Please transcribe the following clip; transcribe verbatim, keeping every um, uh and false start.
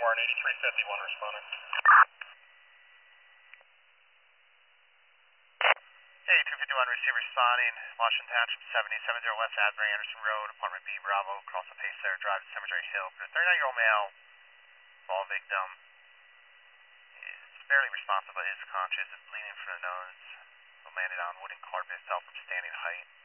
Warren, eighty-three fifty-one responding. Hey, two fifty-one receiver responding, Washington Township seventy, seventy West Asbury Anderson Road, apartment B, Bravo, across the Pacer Drive, Cemetery Hill. For a thirty-nine-year-old male, fall victim is fairly responsive but is conscious, is bleeding from the nose, landed on wooden carpet, fell from standing height.